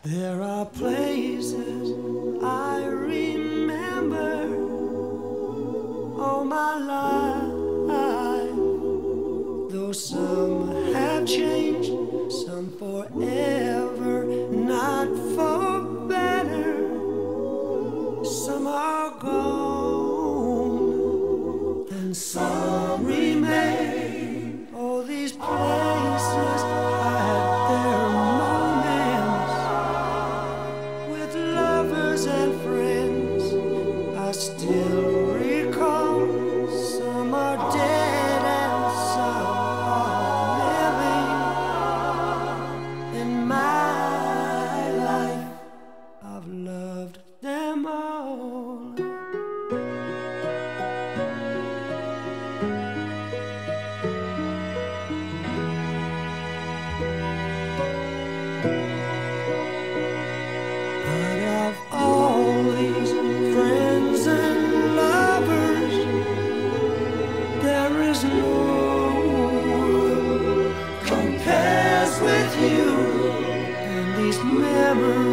There are places I remember all my life, though some have changed, some forever, not for better. Some are gone and some remain. All these places had their moments with lovers and friends. I still recall. Some are dead and some are living. In my life I've loved them all. But of all these friends and lovers, there is no one compares with you, and these memories